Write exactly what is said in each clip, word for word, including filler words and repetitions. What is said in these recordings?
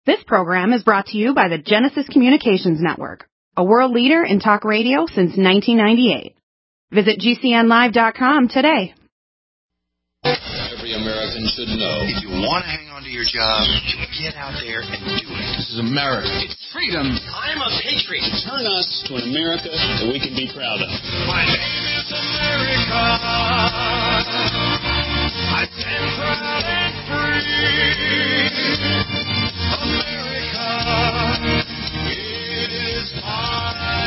This program is brought to you by the Genesis Communications Network, a world leader in talk radio since nineteen ninety-eight. Visit G C N live dot com today. Every American should know. If you want to hang on to your job, get out there and do it. This is America. It's freedom. I'm a patriot. Turn us to an America that we can be proud of. My name is America. I stand proud and free. America is my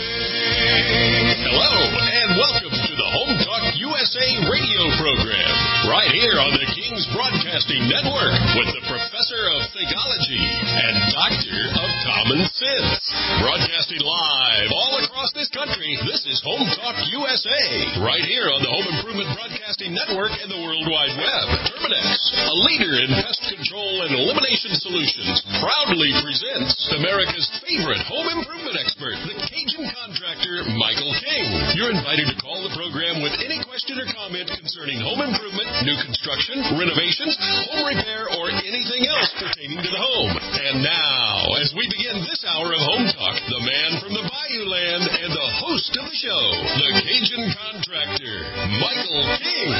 name. Hello, and welcome to the Home Talk U S A radio program, right here on the King's Broadcasting Network with the Professor of Theology and Doctor of Common Sense. Broadcasting live all across this country, this is Home Talk U S A, right here on the Home Improvement Broadcasting Network and the World Wide Web. Terminix, a leader in pest control and elimination solutions, proudly presents America's favorite home improvement expert, the Cajun contractor, Michael King. You're invited to call the program with any question or comment concerning home improvement, new construction, renovations, home repair, or anything else pertaining to the home. And now, as we begin this hour of Home Talk, the man from the Bayou Land and the host of the show, the Cajun contractor, Michael King.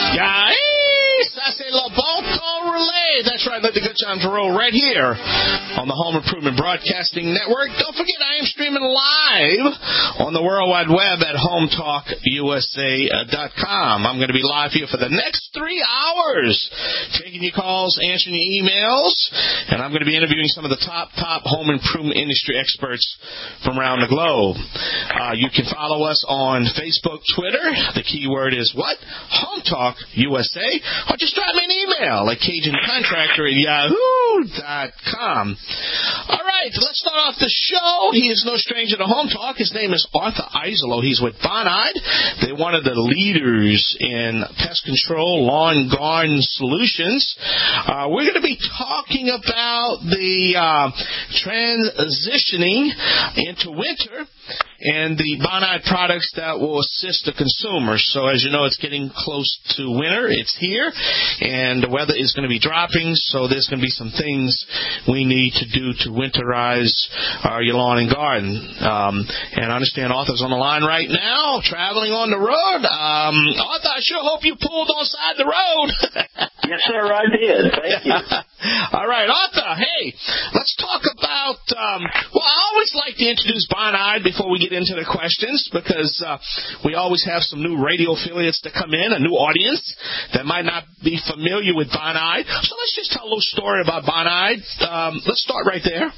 Guys, I say La Bonton Relay. That's right, let the good times roll right here on the Home Improvement Broadcasting Network. Don't forget, I am streaming live on the World Wide Web at home talk U S A dot com. I'm going to be live here for the next three hours, taking your calls, answering your emails, and I'm going to be interviewing some of the top, top home improvement industry experts from around the globe. Uh, you can follow us on Facebook, Twitter. The keyword is what? Home Talk U S A. Or just drop me an email at Cajun Contractor at yahoo dot com. All right, let's start off the show. He is no stranger to Home Talk. His name is Arthur Eiselo. He's with Bonide. They're one of the leaders in pest control, lawn garden solutions. Uh, we're going to be talking about the uh, transitioning into winter and the Bonide products that will assist the consumer. So as you know, it's getting close to winter. It's here, and the weather is going to be dropping, so there's going to be some things we need to do to winterize our your lawn and garden. Um, and I understand Arthur's on the line right now, traveling on the road. Um, Arthur, I sure hope you pulled on side the road. Yes, sir, I did. Thank you. All right, Arthur, hey, let's talk about, um, well, I always like to introduce Bonide before we get into the questions, because uh, we always have some new radio affiliates that come in, a new audience that might not be familiar with Bonide. So let's just tell a little story about Bonide. Um, let's start right there.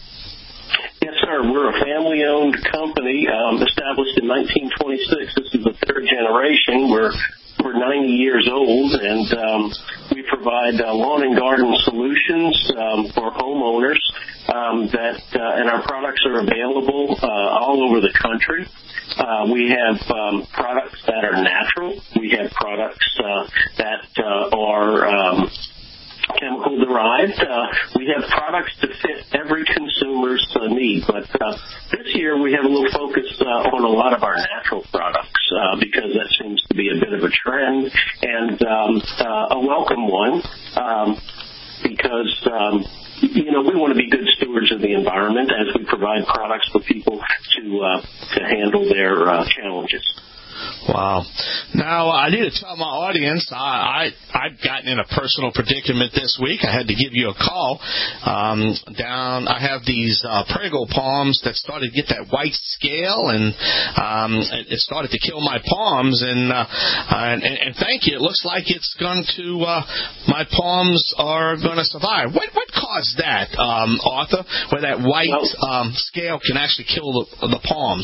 Yes, sir. We're a family-owned company um, established in nineteen twenty-six. This is the third generation. We're We're ninety years old, and um, we provide uh, lawn and garden solutions um, for homeowners. Um, that uh, and our products are available uh, all over the country. Uh, we have um, products that are natural. We have products uh, that uh, are um, chemical derived. Uh, we have products to fit every consumer's uh, need. But uh, this year we have a little focus uh, on a lot of our natural products uh, because that seems to be a bit of a trend and um, uh, a welcome one um, because, um, you know, we want to be good stewards of the environment as we provide products for people to, uh, to handle their uh, challenges. Wow. Now, I need to tell my audience, I, I, I've gotten in a personal predicament this week. I had to give you a call. Um, down, I have these uh, Prego palms that started to get that white scale, and um, it, it started to kill my palms. And, uh, and, and thank you. It looks like it's going to, uh, my palms are going to survive. What, what caused that, um, Arthur, where that white um, scale can actually kill the, the palms?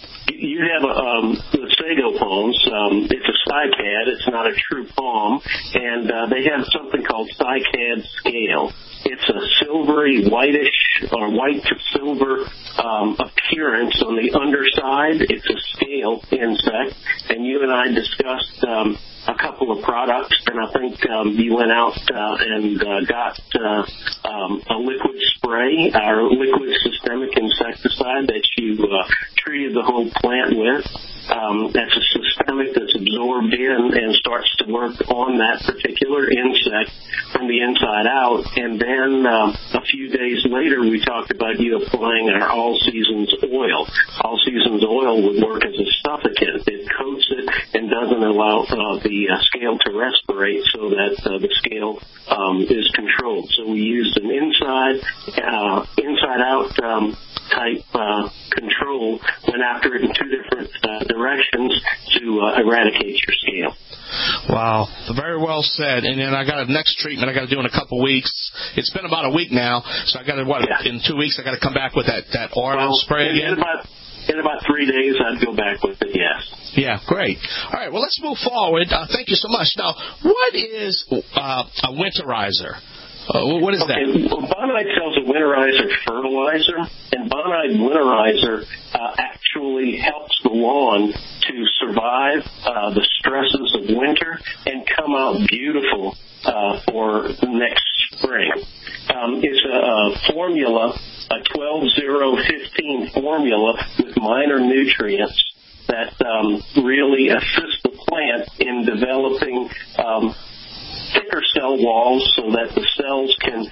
You have a, um, the Sago palms. Um, it's a cycad. It's not a true palm. And uh, they have something called cycad scale. It's a silvery, whitish, or white to silver um, appearance on the underside. It's a scale insect. And you and I discussed um, a couple of products, and I think um, you went out uh, and uh, got uh, um, a liquid spray, our liquid systemic insecticide that you uh, treated the whole plant with. Um, that's a systemic that's absorbed in and starts to work on that particular insect from the inside out. And then um, a few days later, we talked about you applying our All Seasons oil. All Seasons oil would work as a suffocant. It coats it and doesn't allow uh, the uh, scale to respirate so that uh, the scale um, is controlled. So we used an inside, uh, inside-out um, type uh, control, went after it in two different uh, directions to uh, eradicate your scale. Wow, very well said. And then I got a next treatment I got to do in a couple weeks. It's been about a week now, so I got to what yeah. in two weeks I got to come back with that that oil well, spray in, again. In about, in about three days, I'd go back with it. Yes. Yeah, great. All right, well let's move forward. Uh, thank you so much. Now, what is uh, a winterizer? Uh, what is okay, that? Well, Bonide sells a winterizer fertilizer, and Bonide winterizer uh, actually helps the lawn to survive uh, the stresses of winter and come out beautiful uh, for the next spring. Um, it's a, a formula, a twelve zero fifteen formula with minor nutrients that um, really assist the plant in developing um, thicker cell walls so that the cells can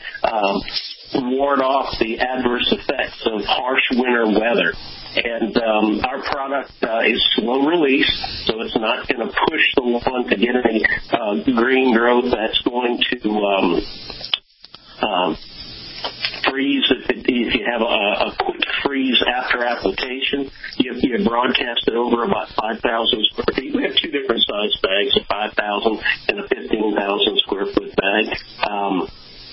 um, ward off the adverse effects of harsh winter weather. And um, our product uh, is slow release, so it's not going to push the lawn to get any uh, green growth that's going to um, um, freeze. If, it, if you have a, a quick freeze after application, you, you broadcast it over about five thousand square feet. We have two different size bags, a five thousand and a fifteen thousand square foot bag. Um,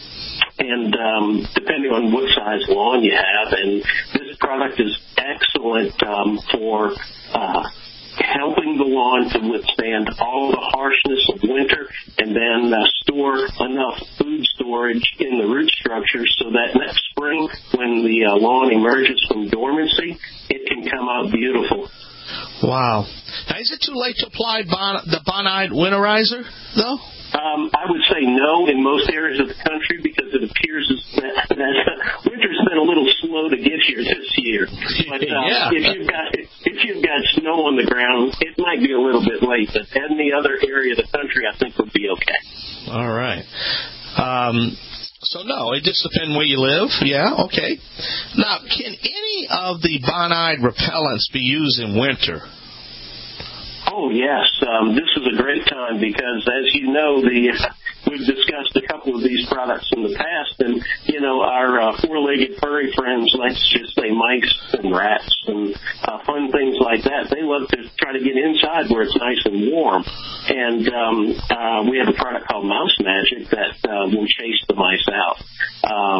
and um, depending on what size lawn you have, and this product is excellent um, for uh, helping the lawn to withstand all the harshness of winter, and then uh, store enough food storage in the root structure so that next spring, when the uh, lawn emerges from dormancy, it can come out beautiful. Wow. Now, is it too late to apply bon- the Bonide winterizer, though? Um, I would say no in most areas of the country because it appears as that, that winter's been a little slow to get here this year. But uh, yeah. if you've got if you've got snow on the ground, it might be a little bit late. But any other area of the country, I think would be okay. All right. Um, so no, it just depends where you live. Yeah. Okay. Now, can any of the Bonide repellents be used in winter? Oh, yes. Um, this is a great time because, as you know, the we've discussed a couple of these products in the past, and, you know, our uh, four-legged furry friends, let's just say mice and rats and uh, fun things like that, they love to try to get inside where it's nice and warm. And um, uh, we have a product called Mouse Magic that uh, will chase the mice out. Um,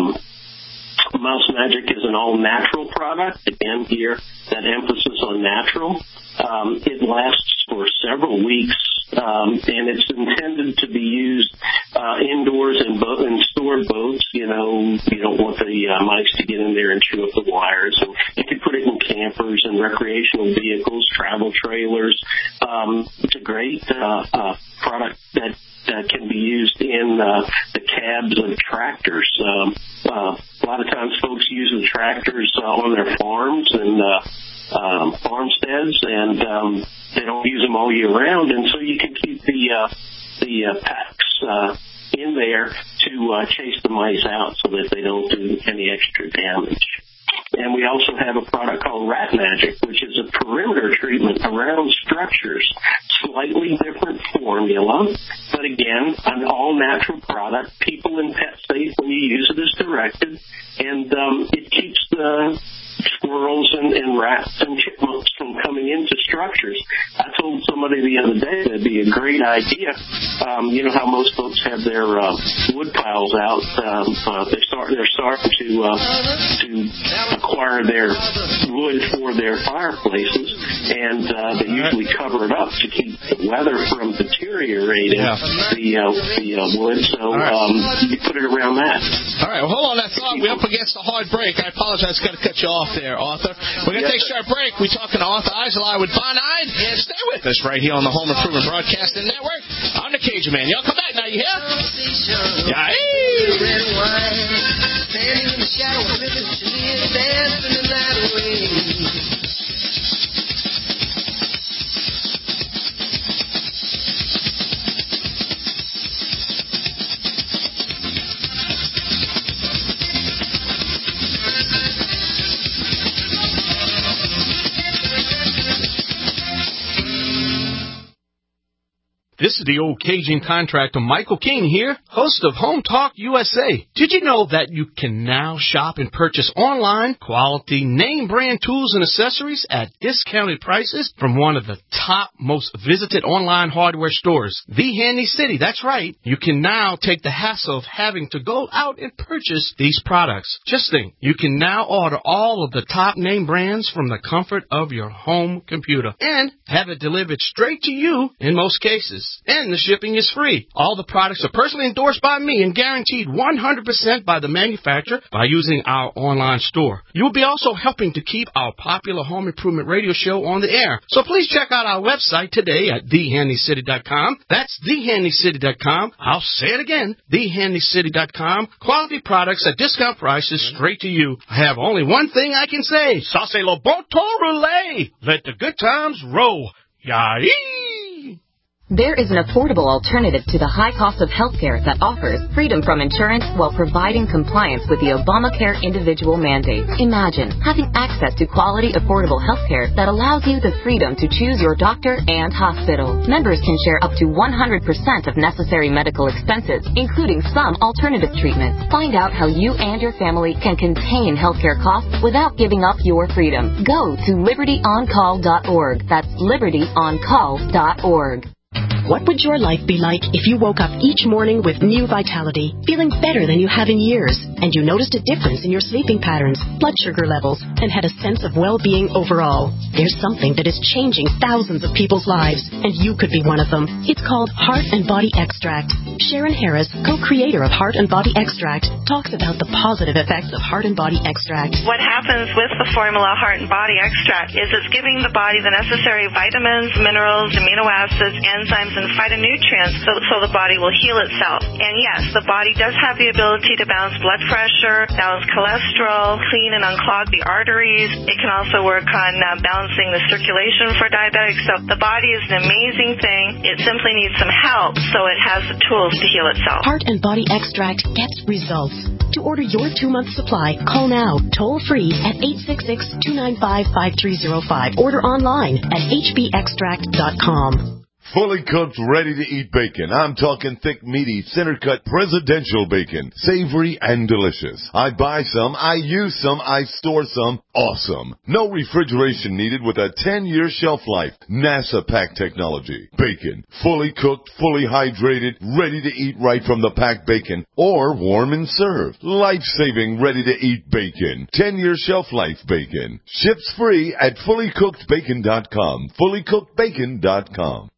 Mouse Magic is an all-natural product. Again, here, that emphasis on natural. Um, it lasts for several weeks, um, and it's intended to be used uh, indoors in, bo- in stored boats. You know, you don't want the uh, mice to get in there and chew up the wires. And you can put it in campers and recreational vehicles, travel trailers. Um, it's a great uh, uh, product that uh, can be used in uh, the cabs of tractors. Um, uh, a lot of times folks use the tractors uh, on their farms and uh, Um, farmsteads, and um, they don't use them all year round, and so you can keep the uh, the uh, packs uh, in there to uh, chase the mice out so that they don't do any extra damage. And we also have a product called Rat Magic, which is a perimeter treatment around structures. Slightly different formula, but again, an all-natural product. People and pet safe when you use it as directed, and um, it keeps the squirrels and, and rats and chipmunks from coming into structures. I told somebody the other day that'd be a great idea. Um, you know how most folks have their uh, wood piles out. Um, uh, they start they're starting to uh, to acquire their wood for their fireplaces, and uh, they usually cover it up to keep the weather from deteriorating yeah. the uh, the uh, wood. So right. um, you put it around that. All right. Well, hold on that thought. We're up against a hard break. I apologize. Got to cut you off there, Arthur. We're going to yes, take a short break. We're talking to Arthur Eiseli with Bonide. Stay with us right here on the Home Improvement Broadcasting Network. I'm the Cajun Man. Y'all come back now. You hear? Yeah. Standing in the shadow of rivers, dancing the night away. This is the old Cajun contractor Michael King here, host of Home Talk U S A. Did you know that you can now shop and purchase online quality name brand tools and accessories at discounted prices from one of the top most visited online hardware stores, The Handy City? That's right. You can now take the hassle of having to go out and purchase these products. Just think, you can now order all of the top name brands from the comfort of your home computer and have it delivered straight to you in most cases. And the shipping is free. All the products are personally endorsed by me and guaranteed one hundred percent by the manufacturer by using our online store. You will be also helping to keep our popular home improvement radio show on the air. So please check out our website today at the handy city dot com. That's the handy city dot com. I'll say it again, the handy city dot com. Quality products at discount prices straight to you. I have only one thing I can say. Ça c'est le bon temps roulé. Let the good times roll. Yay! There is an affordable alternative to the high cost of healthcare that offers freedom from insurance while providing compliance with the Obamacare individual mandate. Imagine having access to quality, affordable healthcare that allows you the freedom to choose your doctor and hospital. Members can share up to one hundred percent of necessary medical expenses, including some alternative treatments. Find out how you and your family can contain healthcare costs without giving up your freedom. Go to liberty on call dot org. That's liberty on call dot org. What would your life be like if you woke up each morning with new vitality, feeling better than you have in years, and you noticed a difference in your sleeping patterns, blood sugar levels, and had a sense of well-being overall? There's something that is changing thousands of people's lives, and you could be one of them. It's called Heart and Body Extract. Sharon Harris, co-creator of Heart and Body Extract, talks about the positive effects of Heart and Body Extract. What happens with the formula Heart and Body Extract is it's giving the body the necessary vitamins, minerals, amino acids, enzymes, and phytonutrients so, so the body will heal itself. And yes, the body does have the ability to balance blood pressure, balance cholesterol, clean and unclog the arteries. It can also work on uh, balancing the circulation for diabetics. So the body is an amazing thing. It simply needs some help so it has the tools to heal itself. Heart and Body Extract gets results. To order your two-month supply, call now, toll-free at eight six six, two nine five, five three zero five. Order online at h b extract dot com. Fully cooked, ready-to-eat bacon. I'm talking thick, meaty, center-cut presidential bacon. Savory and delicious. I buy some, I use some, I store some. Awesome. No refrigeration needed with a ten-year shelf life. NASA pack technology. Bacon. Fully cooked, fully hydrated, ready to eat right from the packed bacon. Or warm and served. Life-saving, ready-to-eat bacon. ten-year shelf life bacon. Ships free at fully cooked bacon dot com. fully cooked bacon dot com.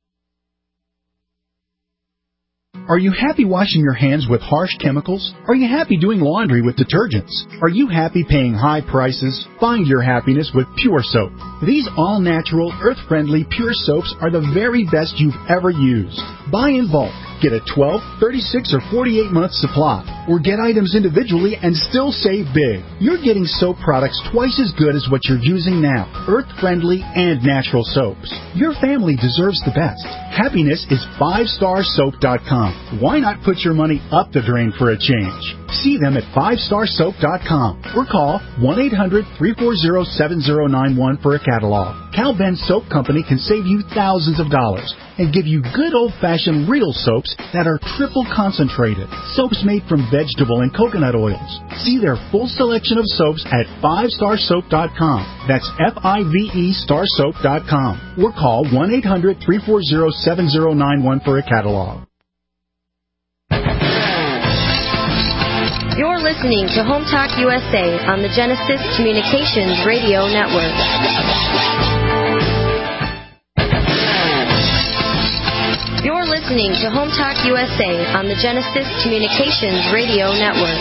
Are you happy washing your hands with harsh chemicals? Are you happy doing laundry with detergents? Are you happy paying high prices? Find your happiness with Pure Soap. These all-natural, earth-friendly Pure Soaps are the very best you've ever used. Buy in bulk. Get a twelve, thirty-six, or forty-eight month supply. Or get items individually and still save big. You're getting soap products twice as good as what you're using now. Earth-friendly and natural soaps. Your family deserves the best. Happiness is five star soap dot com. Why not put your money up the drain for a change? See them at five star soap dot com or call one eight hundred, three four zero, seven zero nine one for a catalog. Cal Ben Soap Company can save you thousands of dollars and give you good old-fashioned real soaps that are triple concentrated. Soaps made from vegetable and coconut oils. See their full selection of soaps at five star soap dot com. That's F I V E star soap dot com. Or call one eight hundred, three four zero, seven zero nine one for a catalog. You're listening to Home Talk U S A on the Genesis Communications Radio Network. You're listening to Home Talk U S A on the Genesis Communications Radio Network.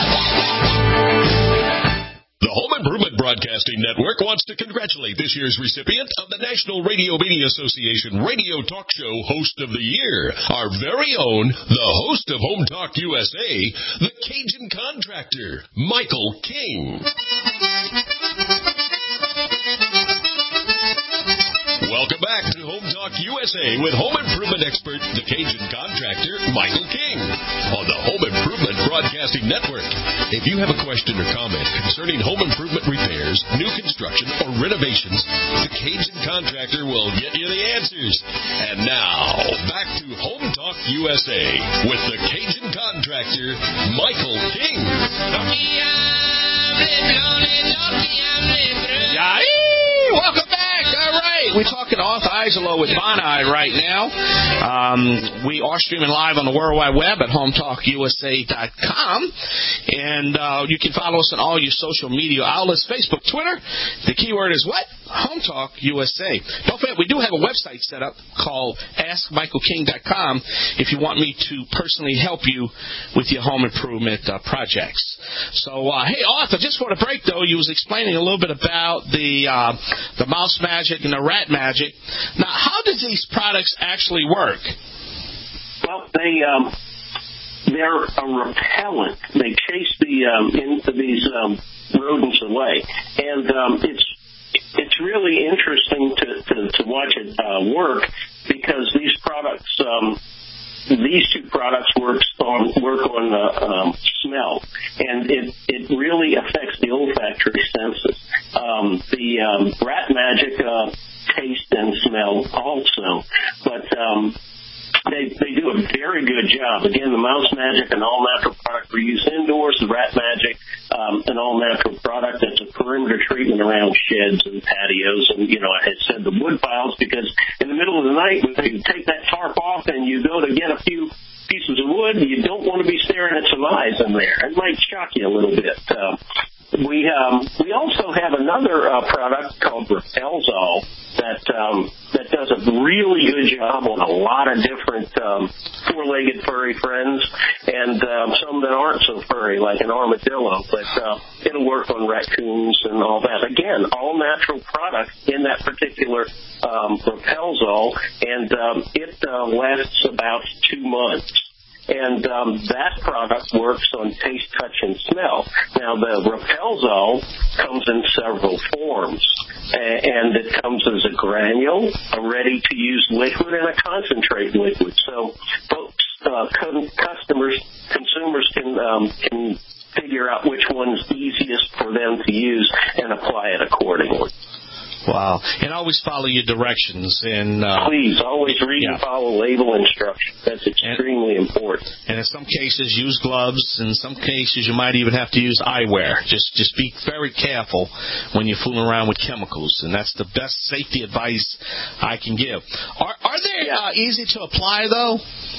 The Home Improvement Broadcasting Network wants to congratulate this year's recipient of the National Radio Media Association Radio Talk Show Host of the Year, our very own, the host of Home Talk U S A, the Cajun Contractor, Michael King. Welcome back to Home Talk U S A with home improvement expert, the Cajun Contractor, Michael King, on the Home Improvement Entertainment Broadcasting Network. If you have a question or comment concerning home improvement repairs, new construction, or renovations, the Cajun Contractor will get you the answers. And now, back to Home Talk U S A with the Cajun Contractor, Michael King. Yay! Welcome back. All right. We're talking to Arthur Isolo with Bonai right now. Um, we are streaming live on the World Wide Web at home talk U S A dot com. And uh, you can follow us on all your social media outlets, Facebook, Twitter. The keyword is what? Home Talk U S A. Don't forget, we do have a website set up called ask michael king dot com if you want me to personally help you with your home improvement uh, projects. So, uh, hey, Arthur, just for the break, though, you was explaining a little bit about the uh, the Mouse Magic and the Rat Magic. Now, how does these products actually work? Well, they um, they're a repellent. They chase the um, into these um, rodents away, and um, it's it's really interesting to to, to watch it uh, work because these products. Um, These two products work on work on uh, um, smell, and it, it really affects the olfactory senses. Um, the um, Rat Magic uh, taste and smell also, but um, they they do a very good job. Again, the Mouse Magic, an all-natural product for use indoors. The Rat Magic, um, an all-natural product that's a perimeter treatment around sheds and patios. And, you know, I had said the wood piles because in the middle of the night, when you take that tarp off and you go to get a few pieces of wood, you don't want to be staring at some eyes in there. It might shock you a little bit. Uh, we um, we also have another uh, product called Repelzol that um, that does a really good job on a lot of different um, four-legged furry friends, and um, some that aren't so furry, like an armadillo. But uh, it'll work on raccoons and all that. Again, all natural products in that particular um, Repelzol, and um, it uh, lasts about two months. And um, that product works on taste, touch, and smell. Now, the Repelzol comes in several forms, and it comes as a granule, a ready-to-use liquid, and a concentrate liquid. So folks, uh, customers, consumers can um, can figure out which one's easiest for them to use and apply it accordingly. Wow. And always follow your directions. And uh, Please, always read yeah. and follow label instructions. That's extremely and, important. And in some cases, use gloves. In some cases, you might even have to use eyewear. Just just be very careful when you're fooling around with chemicals. And that's the best safety advice I can give. Are, are they uh, easy to apply, though?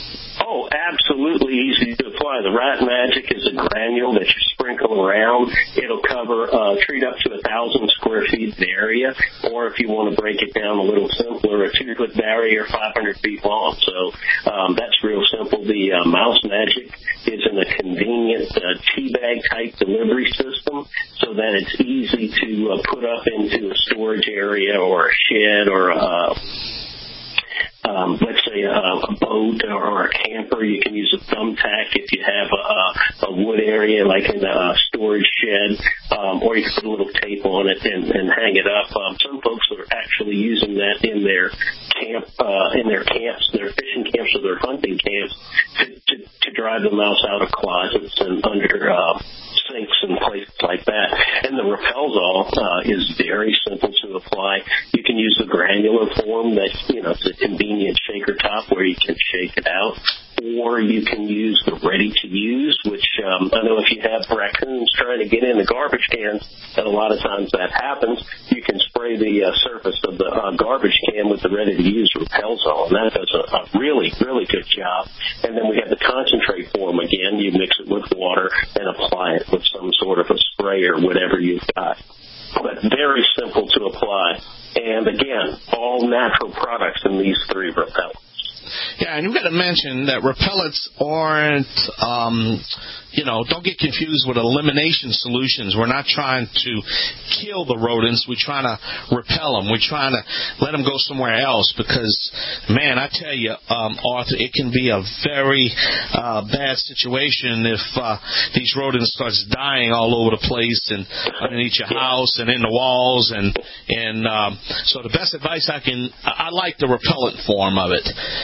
Oh, absolutely easy to apply. The Rat Magic is a granule that you sprinkle around. It'll cover, uh, treat up to a thousand square feet of area, or if you want to break it down a little simpler, a two-foot barrier, five hundred feet long. So um, that's real simple. The uh, Mouse Magic is in a convenient uh, tea bag type delivery system, so that it's easy to uh, put up into a storage area or a shed or a Um, let's say a, a boat or a camper. You can use a thumbtack if you have a, a wood area like in a storage shed, um, or you can put a little tape on it and, and hang it up. Um, some folks are actually using that in their camp, uh, in their camps, their fishing camps or their hunting camps to, to, to drive the mouse out of closets and under uh, sinks and places like that. And the Repelzol uh, is very simple to apply. You can use the granular form that, you know, it's a convenient shaker top where you can shake it out. Or you can use the ready-to-use, which um, I know if you have raccoons trying to get in the garbage cans, and a lot of times that happens, you can spray the uh, surface of the uh, garbage can with the ready-to-use Repelzol, and that does a, a really, really good job. And then we have the concentrate form again. You mix it with water and apply it with some sort of a spray or whatever you've got. But very simple to apply. And again, all natural products in these three repellents. Yeah, and you've got to mention that repellents aren't, um, you know, don't get confused with elimination solutions. We're not trying to kill the rodents. We're trying to repel them. We're trying to let them go somewhere else because, man, I tell you, um, Arthur, it can be a very uh, bad situation if uh, these rodents starts dying all over the place and underneath your house and in the walls. And, and um, so the best advice I can, I like the repellent form of it. And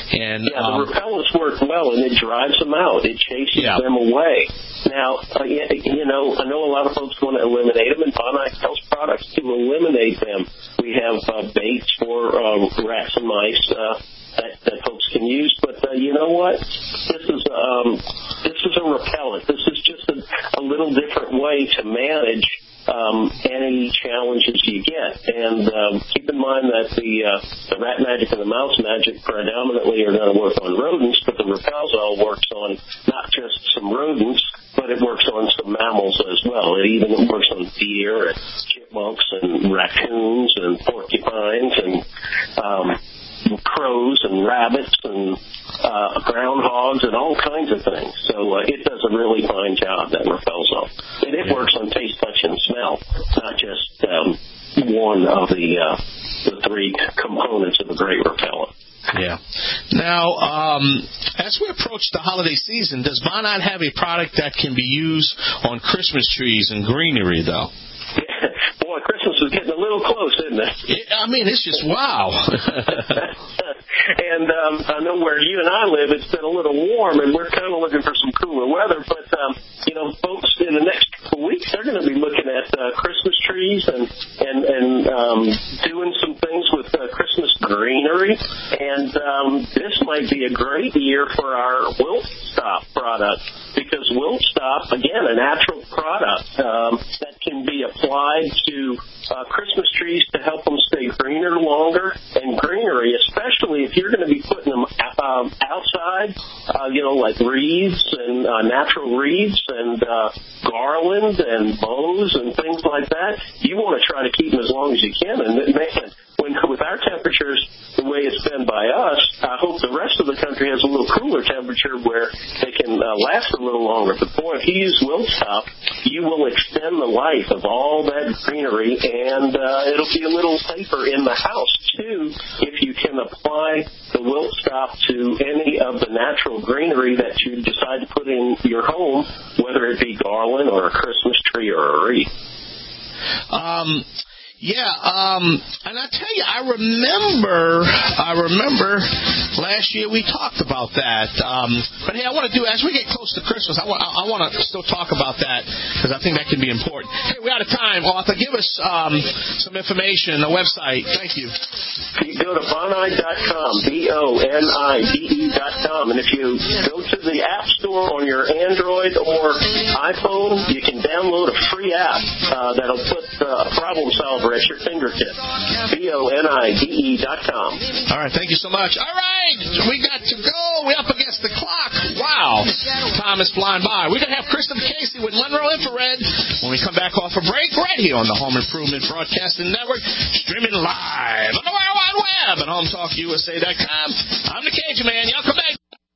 And yeah, um, the repellents work well, and it drives them out. It chases yeah. them away. Now, uh, you know, I know a lot of folks want to eliminate them, and Bonide sells products to eliminate them. We have uh, baits for uh, rats and mice uh, that, that folks can use. But uh, you know what? This is um, this is a repellent. This is just a, a little different way to manage Um, any challenges you get. And um, keep in mind that the, uh, the rat magic and the mouse magic predominantly are going to work on rodents, but the Repelzol works on not just some rodents, but it works on some mammals as well. It even works on deer and chipmunks and raccoons and porcupines and um, crows and rabbits and uh, groundhogs and all kinds of things. So uh, it does a really fine job, that Repelzol. And it works on taste, touch, and smell, not just um, one of the, uh, the three components of a great repellent. Yeah. Now, um, as we approach the holiday season, does Bonide have a product that can be used on Christmas trees and greenery, though? Boy, Christmas is getting a little close, isn't it? Yeah, I mean, it's just wow. And um, I know where you and I live, it's been a little warm, and we're kind of looking for some cooler weather. But, um, you know, folks, in the next couple of weeks, they're going to be looking at uh, Christmas trees and, and, and um, doing some things with uh, Christmas greenery. And um, this might be a great year for our Wilt Stop product, because Wilt Stop, again, a natural product um, that can be applied to uh, Christmas trees to help them stay greener longer, and greenery, especially if you're going to be putting them um, outside, uh, you know, like wreaths and uh, natural wreaths and uh, garland and bows and things like that. You want to try to keep them as long as you can. And man, when, with our temperatures the way it's been by us, I hope the rest of the country has a little cooler temperature where they can uh, last a little longer. But boy, if you use Wilt Stop, you will extend the life of all that greenery, and uh, it'll be a little safer in the house too if you can apply the Wilt Stop to any of the natural greenery that you decide to put in your home, whether it be garland or a Christmas tree or a wreath. Um. Yeah, um, and I tell you, I remember, I remember last year we talked about that. Um, but hey, I want to do, as we get close to Christmas, I want, I want to still talk about that because I think that can be important. Hey, we're out of time, Arthur. Give us um, some information, a website. Thank you. You go to bonide dot com, B O N I D E dot com, and if you go to the App Store on your Android or iPhone, you can download a free app uh, that'll put uh, a problem solver at your fingertips. B O N I D E dot com. All right, thank you so much. All right, we got to go. We're up against the clock. Wow. Time is flying by. We're going to have Christopher Casey with Monroe Infrared when we come back off a break right here on the Home Improvement Broadcasting Network, streaming live on the World Wide Web at home talk U S A dot com. I'm the Cajun Man. Y'all come back.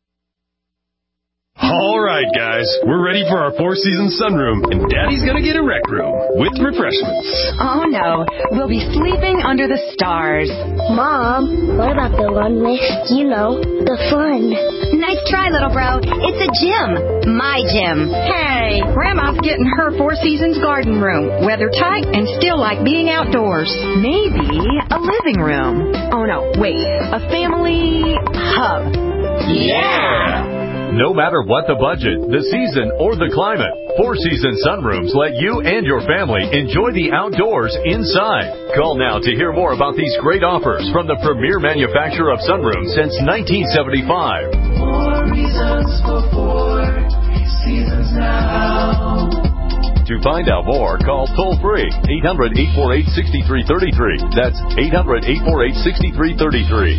All right, guys, we're ready for our Four Seasons sunroom, and Daddy's gonna get a rec room with refreshments. Oh, no. We'll be sleeping under the stars. Mom, what about the one with, you know, the fun? Nice try, little bro. It's a gym. My gym. Hey, Grandma's getting her Four Seasons garden room. Weather tight and still like being outdoors. Maybe a living room. Oh, no, wait. A family hub. Yeah! No matter what the budget, the season, or the climate, Four Seasons sunrooms let you and your family enjoy the outdoors inside. Call now to hear more about these great offers from the premier manufacturer of sunrooms since nineteen seventy-five. More reasons for Four Seasons now. To find out more, call toll-free eight hundred, eight four eight, six three three three. That's eight hundred, eight four eight, six three three three.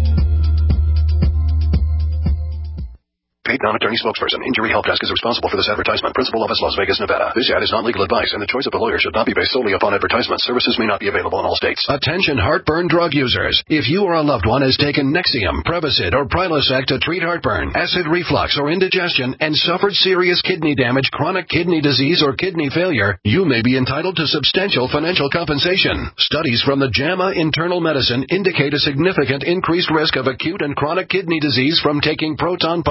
Paid non-attorney spokesperson. Injury Help Desk is responsible for this advertisement. Principal office, Las Vegas, Nevada. This ad is not legal advice, and the choice of the lawyer should not be based solely upon advertisement. Services may not be available in all states. Attention heartburn drug users. If you or a loved one has taken Nexium, Prevacid, or Prilosec to treat heartburn, acid reflux, or indigestion, and suffered serious kidney damage, chronic kidney disease, or kidney failure, you may be entitled to substantial financial compensation. Studies from the JAMA Internal Medicine indicate a significant increased risk of acute and chronic kidney disease from taking proton pump inhibitors.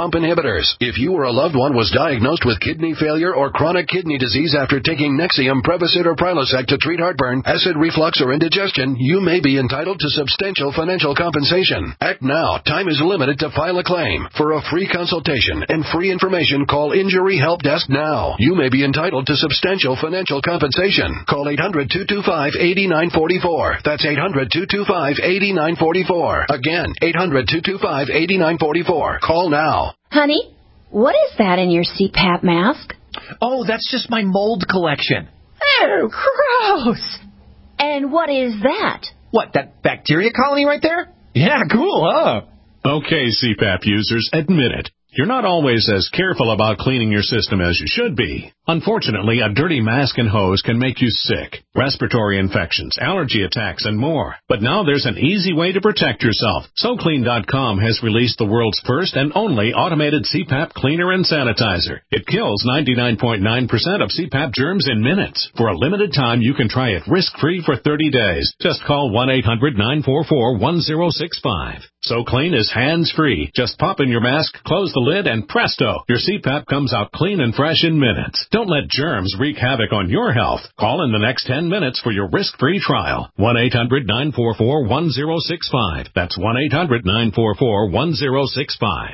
matters. If you or a loved one was diagnosed with kidney failure or chronic kidney disease after taking Nexium, Prevacid, or Prilosec to treat heartburn, acid reflux, or indigestion, you may be entitled to substantial financial compensation. Act now. Time is limited to file a claim. For a free consultation and free information, call Injury Help Desk now. You may be entitled to substantial financial compensation. Call eight hundred, two two five, eight nine four four. That's eight hundred, two two five, eight nine four four. Again, eight hundred, two two five, eight nine four four. Call now. Honey, what is that in your C PAP mask? Oh, that's just my mold collection. Oh, gross. And what is that? What, that bacteria colony right there? Yeah, cool, huh? Okay, C PAP users, admit it. You're not always as careful about cleaning your system as you should be. Unfortunately, a dirty mask and hose can make you sick, respiratory infections, allergy attacks, and more. But now there's an easy way to protect yourself. So Clean dot com has released the world's first and only automated C PAP cleaner and sanitizer. It kills ninety-nine point nine percent of C PAP germs in minutes. For a limited time, you can try it risk-free for thirty days. Just call one eight hundred, nine four four, one zero six five. So Clean is hands-free. Just pop in your mask, close the lid, and presto, your C PAP comes out clean and fresh in minutes. Don't let germs wreak havoc on your health. Call in the next ten minutes for your risk-free trial. one eight hundred, nine four four, one zero six five. That's one eight hundred, nine four four, one zero six five.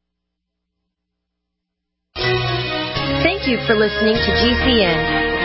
Thank you for listening to G C N.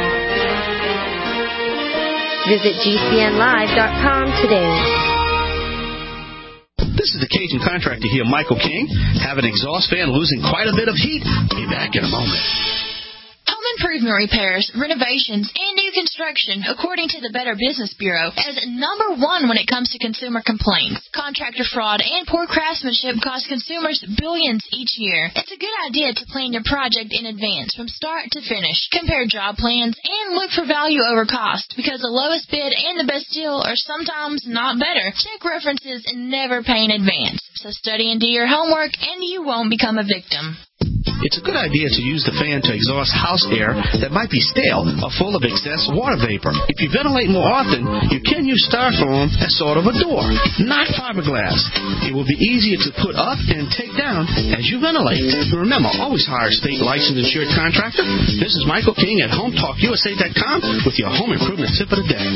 Visit G C N live dot com today. This is the Cajun contractor here, Michael King. Have an exhaust fan losing quite a bit of heat? Be back in a moment. Home improvement repairs, renovations, and new construction, according to the Better Business Bureau, is number one when it comes to consumer complaints. Contractor fraud and poor craftsmanship cost consumers billions each year. It's a good idea to plan your project in advance from start to finish. Compare job plans and look for value over cost, because the lowest bid and the best deal are sometimes not better. Check references and never pay in advance. So study and do your homework, and you won't become a victim. It's a good idea to use the fan to exhaust house air that might be stale or full of excess water vapor. If you ventilate more often, you can use styrofoam as sort of a door, not fiberglass. It will be easier to put up and take down as you ventilate. Remember, always hire a state licensed insured contractor. This is Michael King at home talk U S A dot com with your home improvement tip of the day.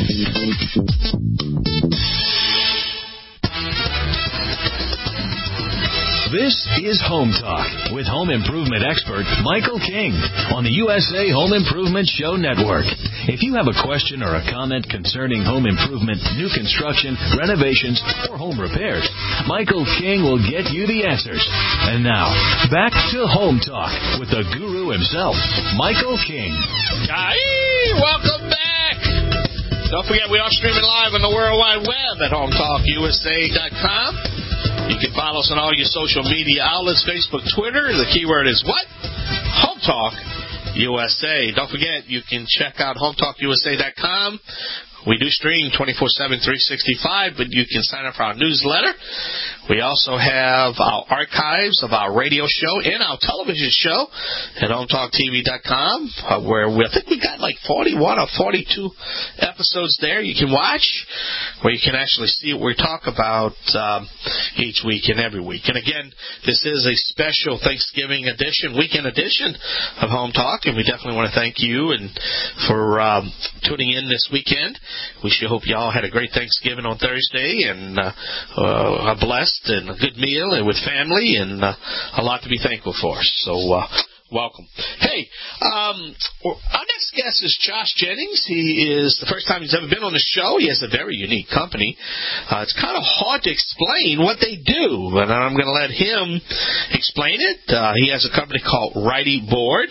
This is Home Talk with home improvement expert Michael King on the U S A Home Improvement Show Network. If you have a question or a comment concerning home improvement, new construction, renovations, or home repairs, Michael King will get you the answers. And now, back to Home Talk with the guru himself, Michael King. Hi, welcome back. Don't forget, we are streaming live on the World Wide Web at home talk U S A dot com. You can follow us on all your social media outlets, Facebook, Twitter. The keyword is what? Home Talk U S A. Don't forget, you can check out home talk U S A dot com. We do stream twenty-four seven, three sixty-five, but you can sign up for our newsletter. We also have our archives of our radio show and our television show at home talk T V dot com, uh, where we, I think we got like forty-one or forty-two episodes there you can watch, where you can actually see what we talk about um, each week and every week. And again, this is a special Thanksgiving edition, weekend edition of Home Talk, and we definitely want to thank you and for um, tuning in this weekend. We sure hope you all had a great Thanksgiving on Thursday and uh, uh, are blessed and a good meal and with family and uh, a lot to be thankful for. So, uh, welcome. Hey, um, our next guest is Josh Jennings. He is the first time he's ever been on the show. He has a very unique company. Uh, it's kind of hard to explain what they do, but I'm going to let him explain it. Uh, he has a company called Righty Board.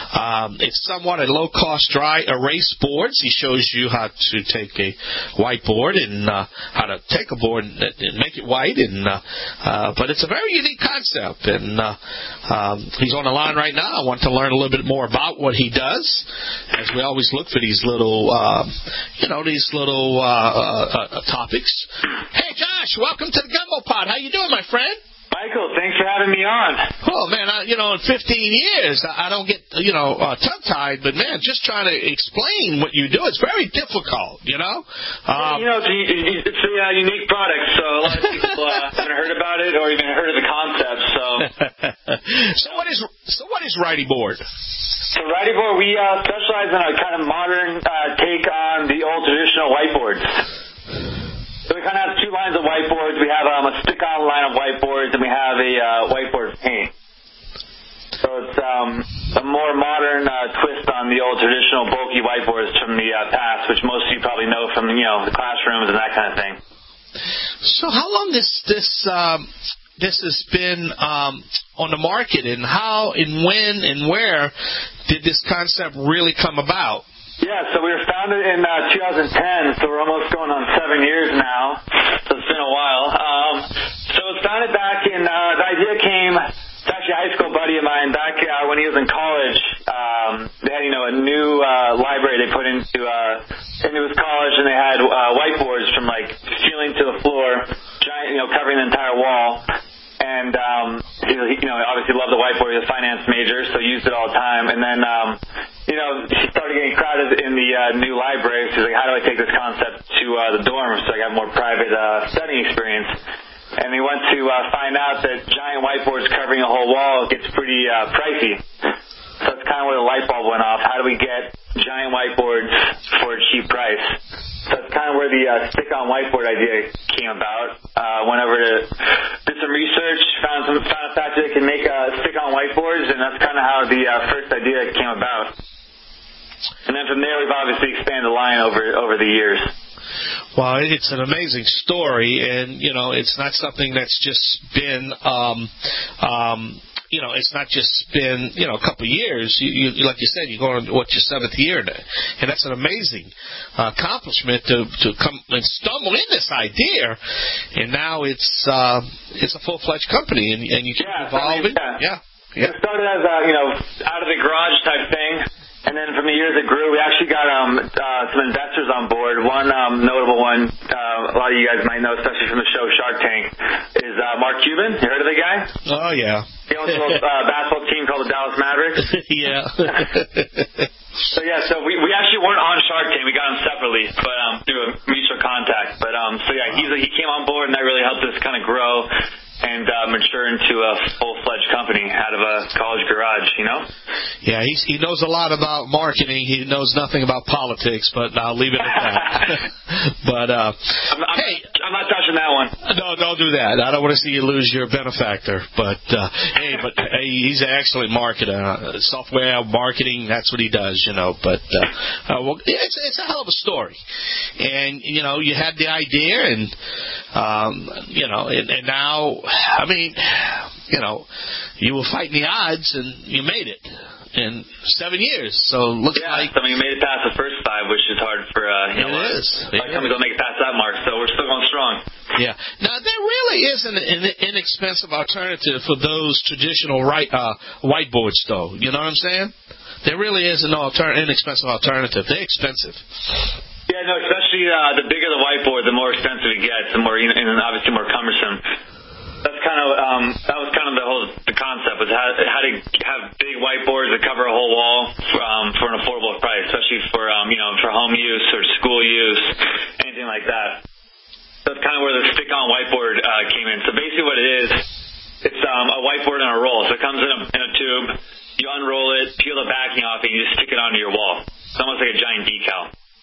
Um, it's somewhat a low-cost dry erase boards. He shows you how to take a whiteboard and uh, how to take a board and, and make it white. And uh, uh, but it's a very unique concept, and uh, um, he's on the line right now. I want to learn a little bit more about what he does, as we always look for these little, uh, you know, these little uh, uh, uh, topics. Hey, Josh, welcome to the Gumbo Pod. How you doing, my friend? Michael, thanks for having me on. Oh, man, I, you know, in fifteen years, I don't get, you know, uh, tongue-tied, but, man, just trying to explain what you do, it's very difficult, you know? Um, you know, it's a, it's a uh, unique product, so a lot of people uh, haven't heard about it or even heard of the concept, so. so what is so what is Righty Board? So Righty Board, we uh, specialize in a kind of modern uh, take on the old traditional whiteboards. So we kind of have two lines of whiteboards. We have um, a stick-on line of whiteboards, and we have a uh, whiteboard paint. So it's um, a more modern uh, twist on the old traditional bulky whiteboards from the uh, past, which most of you probably know from, you know, the classrooms and that kind of thing. So how long this this um, this has been um, on the market, and how and when and where did this concept really come about? Yeah, so we were founded in uh, two thousand ten, so we're almost going on seven years now, so it's been a while. Um, so it was founded back in, uh, the idea came, it's actually a high school buddy of mine, back uh, when he was in college. Um, they had, you know, a new uh, library they put into, uh, into his college, and they had uh, whiteboards from, like, ceiling to the floor, giant, you know, covering the entire wall. And, um, he, you know, obviously loved the whiteboard. He was a finance major, so used it all the time. And then, um, you know, he started getting crowded in the uh, new library. So he's like, how do I take this concept to uh, the dorm so I got more private uh, studying experience? And he went to uh, find out that giant whiteboards covering a whole wall gets pretty uh, pricey. So that's kind of where the light bulb went off. How do we get giant whiteboards for a cheap price? So that's kind of where the uh, stick-on whiteboard idea came about. Uh, went over to did some research, found some found a fact that it can make uh, stick-on whiteboards, and that's kind of how the uh, first idea came about. And then from there, we've obviously expanded the line over over the years. Well, it's an amazing story, and you know, it's not something that's just been. Um, um, You know, it's not just been, you know, a couple of years. You, you, like you said, you're going on, what, your seventh year now. And that's an amazing uh, accomplishment to, to come and stumble in this idea. And now it's uh, it's a full-fledged company, and, and you keep yeah, evolving. I mean, yeah. yeah. It started as a, you know, out of the garage type thing. And then from the years it grew, we actually got um, uh, some investors on board. One um, notable one, uh, a lot of you guys might know, especially from the show Shark Tank, is uh, Mark Cuban. You heard of the guy? Oh, yeah. He owns a little uh, basketball team called the Dallas Mavericks. yeah. so, yeah, so we, we actually weren't on Shark Tank. We got him separately, but um, through a mutual contact. But um, so, yeah, he's, he came on board, and that really helped us kind of grow and uh, mature into a full-fledged company out of a college garage, you know? Yeah, he's, he knows a lot about marketing. He knows nothing about politics, but I'll leave it at that. but, uh, I'm, I'm, hey. I'm not touching that one. No, don't do that. I don't want to see you lose your benefactor. But, uh, hey, but hey, he's an excellent marketer. Uh, software marketing, that's what he does, you know. But, uh, uh, well, it's, it's a hell of a story. And, you know, you had the idea, and, um, you know, and, and now, I mean, you know, you were fighting the odds, and you made it in seven years. So it looks yeah, like... I mean, you made it past the first five, which is hard for, uh, you it know, is. a lot of companies don't make it past that mark, so we're still going strong. Yeah. Now, there really is an, an inexpensive alternative for those traditional right, uh, whiteboards, though. You know what I'm saying? There really is an alter- inexpensive alternative. They're expensive. Yeah, no, especially uh, the bigger the whiteboard, the more expensive it gets, the more, you know, and obviously more cumbersome. That's kind of um, that was kind of the whole the concept was how, how to have big whiteboards that cover a whole wall for, um, for an affordable price, especially for um, you know for home use or school use, anything like that. So that's kind of where the stick-on whiteboard uh, came in. So basically, what it is, it's um, a whiteboard in a roll. So it comes in a, in a tube. You unroll it, peel the backing off, and you just stick it onto your wall. It's almost like a giant decal.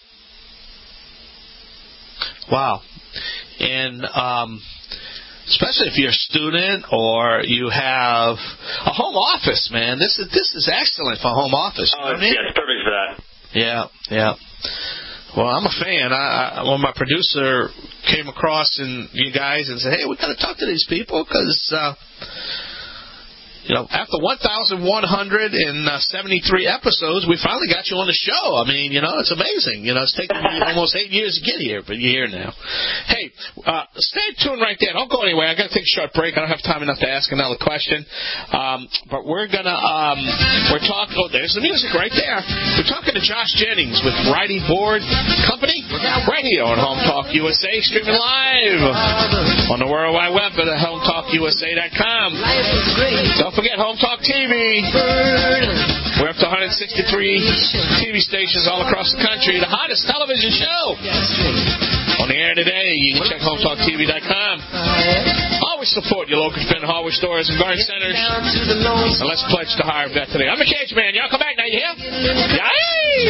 Wow, and. Um Especially if you're a student or you have a home office, man. This is this is excellent for a home office. You oh, know what I mean? Yeah, it's perfect for that. Yeah, yeah. Well, I'm a fan. I, I, when my producer came across and you guys and said, "Hey, we got to talk to these people," because uh, you know, after one thousand one hundred seventy-three episodes, we finally got you on the show. I mean, you know, it's amazing. You know, it's taken me almost eight years to get here, but you're here now. Hey, uh, stay tuned right there. Don't go anywhere. I got to take a short break. I don't have time enough to ask another question. Um, but we're gonna, um, we're talking. Oh, there's the music right there. We're talking to Josh Jennings with Righty Board Company right here on Home Talk U S A, streaming live on the World Wide Web at home talk u s a dot com. Don't forget Home Talk T V. We're up to one hundred sixty-three T V stations all across the country. The hottest television show on the air today. You can check home talk t v dot com. Always support your local independent hardware stores and garden centers. And let's pledge to hire a vet today. I'm the Cage Man. Y'all come back now. You hear? Yay!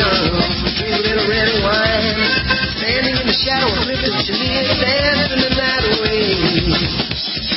Standing in the shadow of Clifton Chimney, dancing the night away.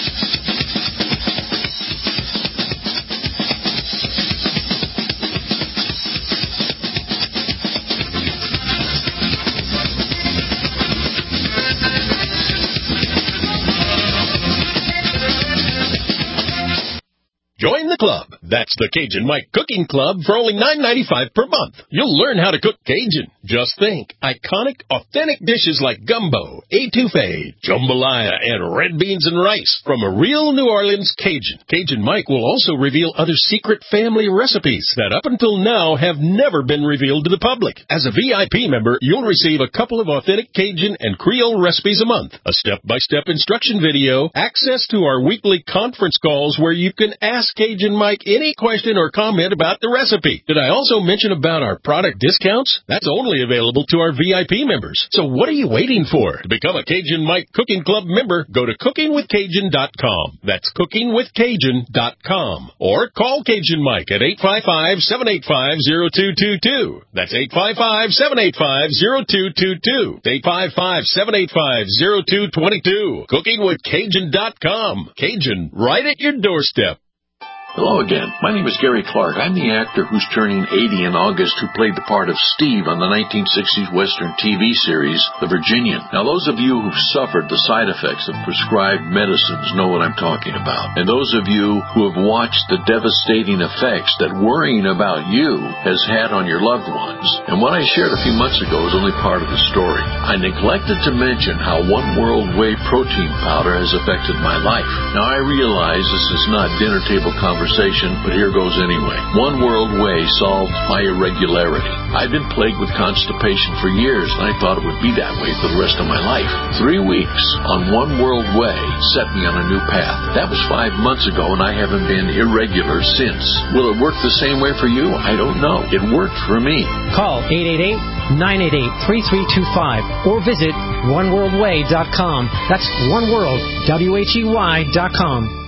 Join the club. That's the Cajun Mike Cooking Club for only nine ninety-five per month. You'll learn how to cook Cajun. Just think, iconic, authentic dishes like gumbo, etouffee, jambalaya, and red beans and rice from a real New Orleans Cajun. Cajun Mike will also reveal other secret family recipes that up until now have never been revealed to the public. As a V I P member, you'll receive a couple of authentic Cajun and Creole recipes a month, a step-by-step instruction video, access to our weekly conference calls where you can ask Cajun Mike any question or comment about the recipe. Did I also mention about our product discounts? That's only available to our V I P members. So what are you waiting for? To become a Cajun Mike Cooking Club member, go to cooking with cajun dot com. That's cooking with cajun dot com. Or call Cajun Mike at eight five five, seven eight five, zero two two two. That's eight five five, seven eight five, zero two two two. eight five five, seven eight five, zero two two two. cooking with cajun dot com. Cajun, right at your doorstep. Hello again. My name is Gary Clark. I'm the actor who's turning eighty in August who played the part of Steve on the nineteen sixties Western T V series, The Virginian. Now, those of you who've suffered the side effects of prescribed medicines know what I'm talking about. And those of you who have watched the devastating effects that worrying about you has had on your loved ones. And what I shared a few months ago is only part of the story. I neglected to mention how One World Whey protein powder has affected my life. Now, I realize this is not dinner table conversation. But here goes anyway. One World Whey solved my irregularity. I've been plagued with constipation for years, and I thought it would be that way for the rest of my life. Three weeks on One World Whey set me on a new path. That was five months ago, and I haven't been irregular since. Will it work the same way for you? I don't know. It worked for me. Call eight eight eight, nine eight eight, three three two five or visit one world way dot com. That's One World, W H E Y dot com.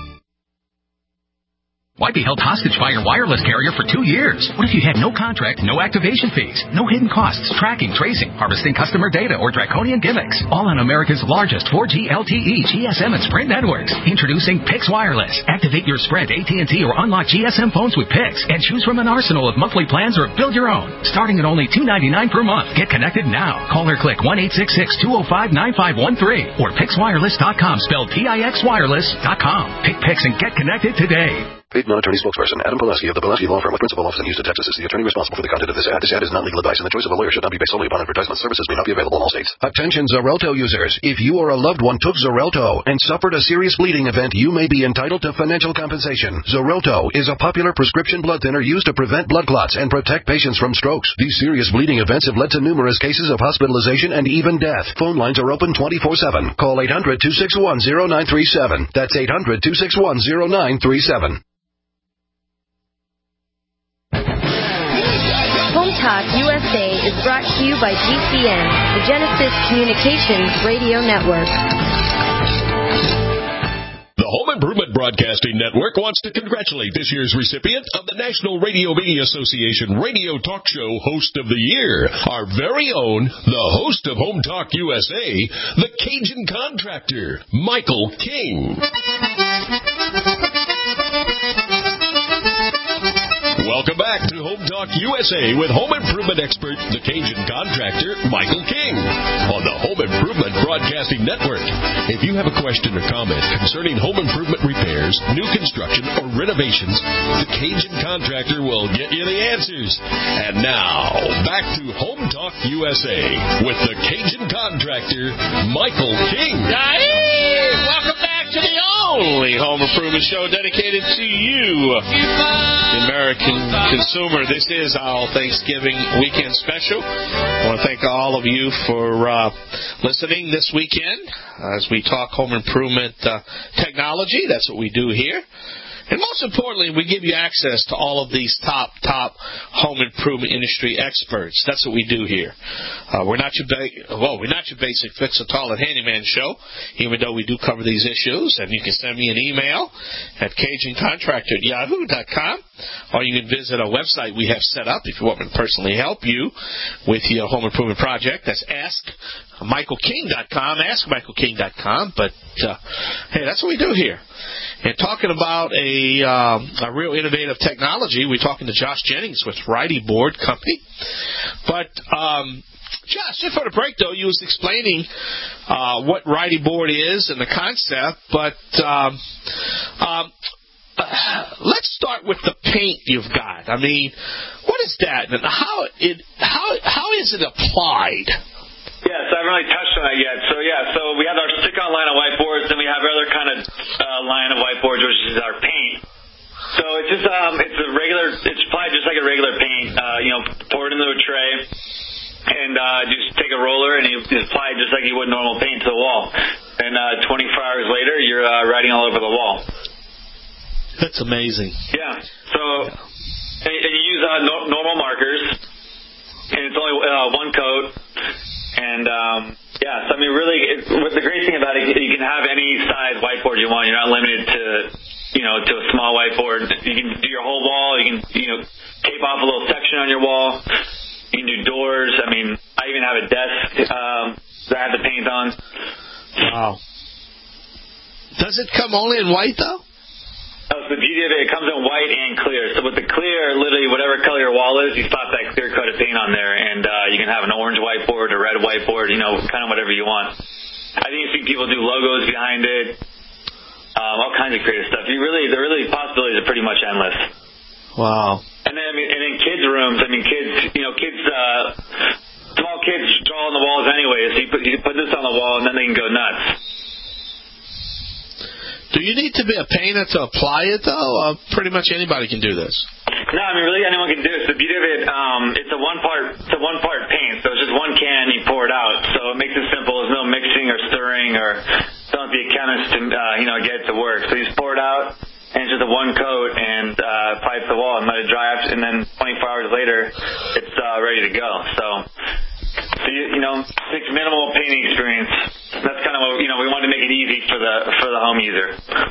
Why be held hostage by your wireless carrier for two years? What if you had no contract, no activation fees, no hidden costs, tracking, tracing, harvesting customer data, or draconian gimmicks? All on America's largest four G L T E, G S M, and Sprint networks. Introducing Pix Wireless. Activate your Sprint, A T and T, or unlock G S M phones with Pix and choose from an arsenal of monthly plans or build your own. Starting at only two ninety-nine per month. Get connected now. Call or click one eight six six, two oh five, nine five one three or pix wireless dot com, spelled P I X wireless dot com. Pick Pix and get connected today. Paid non-attorney spokesperson Adam Pulaski of the Pulaski Law Firm with principal office in Houston, Texas is the attorney responsible for the content of this ad. This ad is not legal advice, and the choice of a lawyer should not be based solely upon advertisement. Services may not be available in all states. Attention Xarelto users. If you or a loved one took Xarelto and suffered a serious bleeding event, you may be entitled to financial compensation. Xarelto is a popular prescription blood thinner used to prevent blood clots and protect patients from strokes. These serious bleeding events have led to numerous cases of hospitalization and even death. Phone lines are open twenty-four seven. Call eight hundred, two six one, zero nine three seven. That's eight hundred, two six one, zero nine three seven. Home Talk U S A is brought to you by G C N, the Genesis Communications Radio Network. The Home Improvement Broadcasting Network wants to congratulate this year's recipient of the National Radio Media Association Radio Talk Show Host of the Year, our very own, the host of Home Talk U S A, the Cajun Contractor, Michael King. Welcome back to Home Talk U S A with home improvement expert, the Cajun contractor, Michael King, on the Home Improvement Broadcasting Network. If you have a question or comment concerning home improvement repairs, new construction, or renovations, the Cajun contractor will get you the answers. And now, back to Home Talk U S A with the Cajun contractor, Michael King. Hey, welcome back to the only home improvement show dedicated to you, the American consumer. This is our Thanksgiving weekend special. I want to thank all of you for uh, listening this weekend as we talk home improvement uh, technology. That's what we do here. And most importantly, we give you access to all of these top, top home improvement industry experts. That's what we do here. Uh, we're not your ba- well, we're not your basic fix-a-toilet handyman show, even though we do cover these issues. And you can send me an email at cajun contractor at yahoo dot com, or you can visit our website we have set up if you want me to personally help you with your home improvement project. That's ask michael king dot com, ask michael king dot com. But, uh, hey, that's what we do here. And talking about a, um, a real innovative technology, we're talking to Josh Jennings with Righty Board Company. But, um, Josh, just for the break, though, you was explaining uh, what Righty Board is and the concept. But um, um, let's start with the paint you've got. I mean, what is that, and how it how how is it applied? Yeah, so I haven't really touched on that yet. So, yeah, so we have our stick-on line of whiteboards, and we have our other kind of uh, line of whiteboards, which is our paint. So it's just, um, it's a regular, it's applied just like a regular paint, uh, you know, pour it into a tray, and uh, just take a roller, and you apply it just like you would normal paint to the wall. And uh, twenty-four hours later, you're uh, writing all over the wall. That's amazing. Yeah, so, and, and you use uh, no, normal markers, and it's only uh, one coat. And, um, yeah, so, I mean, really, it, what the great thing about it, you can have any size whiteboard you want. You're not limited to, you know, to a small whiteboard. You can do your whole wall. You can, you know, tape off a little section on your wall. You can do doors. I mean, I even have a desk um, that I have the paint on. Wow. Does it come only in white, though? Oh, so the beauty of it, it comes in white and clear. So with the clear, literally whatever color your wall is, you slap that clear coat of paint on there, and uh, you can have an orange whiteboard, a red whiteboard, you know, kind of whatever you want. I think you see people do logos behind it, um, all kinds of creative stuff. You really, the really possibilities are pretty much endless. Wow. And then, I mean, and in kids' rooms, I mean, kids, you know, kids, uh, small kids draw on the walls anyway. So you put, you put this on the wall, and then they can go nuts. Do you need to be a painter to apply it, though? Or pretty much anybody can do this? No, I mean, really anyone can do it. The beauty of it, um, it's a one part, it's a one part paint, so it's just one can, you pour it out. So it makes it simple. There's no mixing or stirring, or don't be a chemist to, uh, you know, get it to work. So you just pour it out, and it's just a one coat, and uh, apply it to the wall, and let it dry after, and then twenty-four hours later, it's uh, ready to go. So. So you, you know, it's minimal painting experience. That's kind of what, you know, we wanted to make it easy for the for the home user.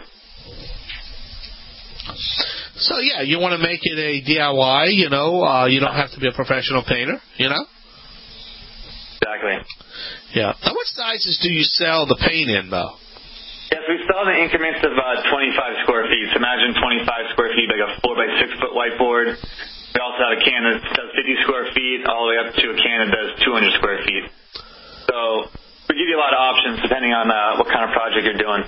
So yeah, you want to make it a D I Y. You know, uh, you don't have to be a professional painter. You know. Exactly. Yeah. Now, what sizes do you sell the paint in, though? Yes, we sell in increments of uh, twenty-five square feet. So imagine twenty-five square feet, like a four by six foot whiteboard. We also have a can that does fifty square feet, all the way up to a can that does two hundred square feet. So we give you a lot of options depending on uh, what kind of project you're doing.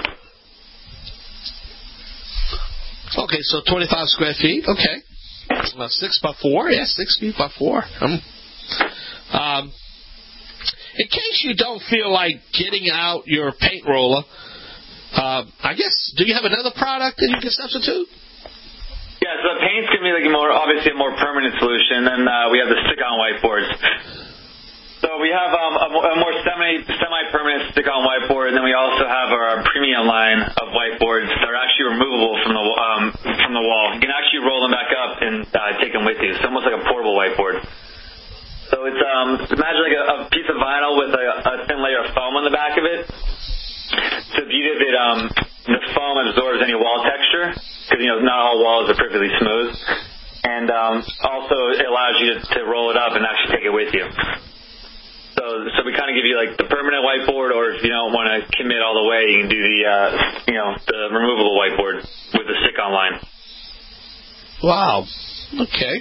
Okay, so twenty-five square feet. Okay, well, six by four. Yeah, six feet by four. Um, um, in case you don't feel like getting out your paint roller, uh, I guess, do you have another product that you can substitute? Yeah, so the paint's going to be like a more, obviously a more permanent solution, and uh, we have the stick-on whiteboards. So we have um, a, a more semi, semi-permanent stick-on whiteboard, and then we also have our premium line of whiteboards that are actually removable from the um, from the wall. You can actually roll them back up and uh, take them with you. It's almost like a portable whiteboard. So it's um, imagine like a, a piece of vinyl with a, a thin layer of foam on the back of it. So the beauty of it, um, the foam absorbs any wall texture, because, you know, not all walls are perfectly smooth. And um, also it allows you to, to roll it up and actually take it with you. So so we kind of give you, like, the permanent whiteboard, or if you don't want to commit all the way, you can do the, uh, you know, the removable whiteboard with the stick-on line. Wow. Okay.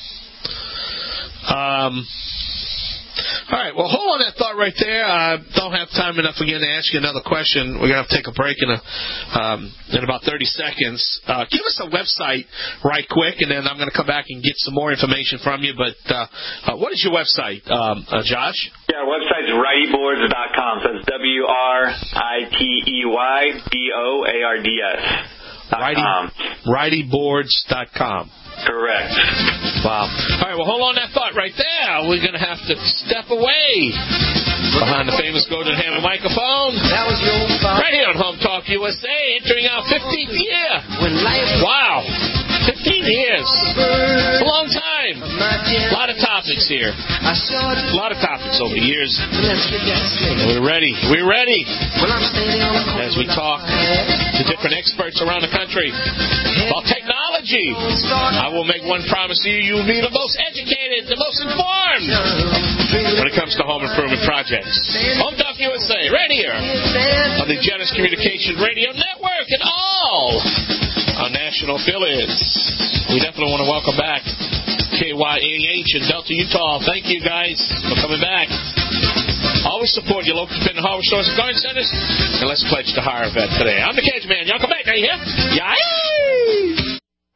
Um, all right. Well, hold on that thought right there. I don't have time enough again to ask you another question. We're going to have to take a break in, a, um, in about thirty seconds. Uh, give us a website right quick, and then I'm going to come back and get some more information from you. But uh, uh, what is your website, um, uh, Josh? Yeah, our website's righty boards dot com. So it's W R I T E Y B O A R D S. righty boards dot com. Correct. Wow. All right, well, hold on that thought right there. We're going to have to step away behind the famous Golden Hammer microphone. That was your old thought. Right here on Home Talk U S A, entering our fifteenth year. Wow. fifteen years. It's a long time. A lot of topics here. A lot of topics over the years. We're ready. We're ready. As we talk to different experts around the country about technology. I will make one promise to you. You will be the most educated, the most informed when it comes to home improvement projects. Home Talk U S A, right here on the Genesis Communications Radio Network and all our national affiliates. We definitely want to welcome back K Y A H in Delta, Utah. Thank you guys for coming back. Always support your local independent hardware stores and garden centers. And let's pledge to hire a vet today. I'm the Cajun Man. Y'all come back now, you hear? Yay!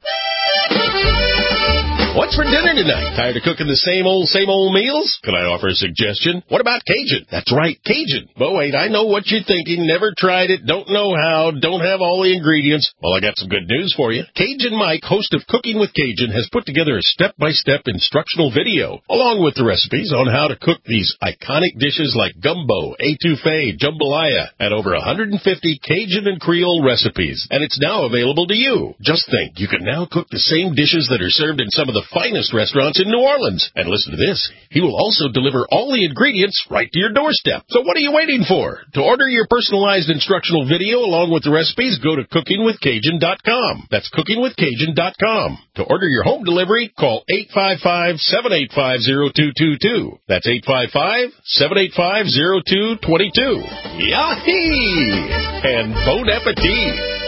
What's for dinner tonight? Tired of cooking the same old, same old meals? Can I offer a suggestion? What about Cajun? That's right, Cajun. But wait, I know what you're thinking. Never tried it, don't know how, don't have all the ingredients. Well, I got some good news for you. Cajun Mike, host of Cooking with Cajun, has put together a step-by-step instructional video, along with the recipes on how to cook these iconic dishes like gumbo, etouffee, jambalaya, and over one hundred fifty Cajun and Creole recipes. And it's now available to you. Just think, you can now cook the same dishes that are served in some of the finest restaurants in New Orleans. And listen to this. He will also deliver all the ingredients right to your doorstep. So what are you waiting for? To order your personalized instructional video along with the recipes, go to cooking with cajun dot com. That's cooking with cajun dot com. To order your home delivery, call eight five five, seven eight five, zero two two two. That's eight five five, seven eight five, zero two two two. Yahee! And bon appetit!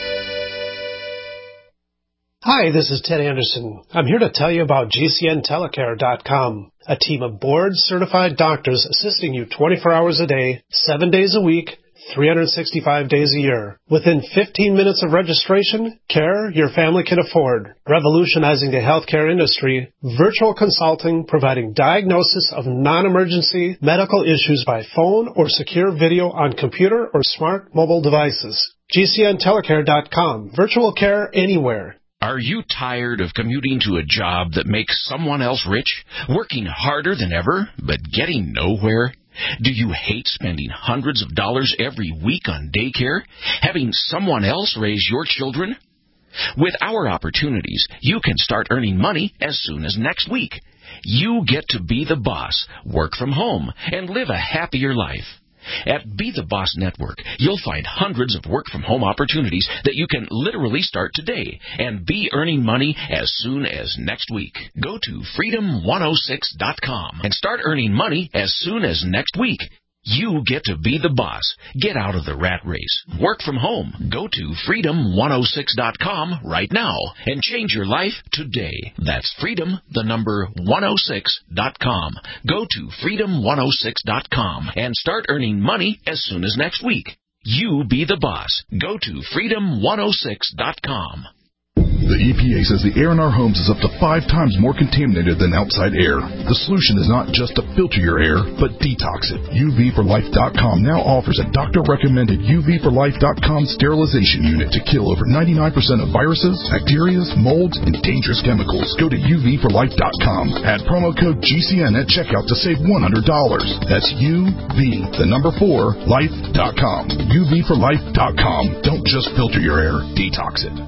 Hi, this is Ted Anderson. I'm here to tell you about G C N telecare dot com, a team of board-certified doctors assisting you twenty-four hours a day, seven days a week, three hundred sixty-five days a year. Within fifteen minutes of registration, care your family can afford. Revolutionizing the healthcare industry, virtual consulting providing diagnosis of non-emergency medical issues by phone or secure video on computer or smart mobile devices. G C N telecare dot com, virtual care anywhere. Are you tired of commuting to a job that makes someone else rich, working harder than ever, but getting nowhere? Do you hate spending hundreds of dollars every week on daycare, having someone else raise your children? With our opportunities, you can start earning money as soon as next week. You get to be the boss, work from home, and live a happier life. At Be the Boss Network, you'll find hundreds of work-from-home opportunities that you can literally start today and be earning money as soon as next week. Go to freedom one oh six dot com and start earning money as soon as next week. You get to be the boss. Get out of the rat race. Work from home. Go to freedom one oh six dot com right now and change your life today. That's freedom, the number one oh six dot com. Go to freedom one oh six dot com and start earning money as soon as next week. You be the boss. Go to freedom one oh six dot com. The E P A says the air in our homes is up to five times more contaminated than outside air. The solution is not just to filter your air, but detox it. U V for life dot com now offers a doctor-recommended U V for life dot com sterilization unit to kill over ninety-nine percent of viruses, bacteria, molds, and dangerous chemicals. Go to U V for life dot com. Add promo code G C N at checkout to save one hundred dollars. That's U V, the number four, life dot com. U V for life dot com. Don't just filter your air, detox it.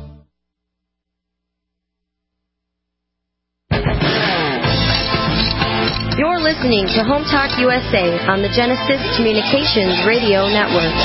You're listening to Home Talk U S A on the Genesis Communications Radio Network.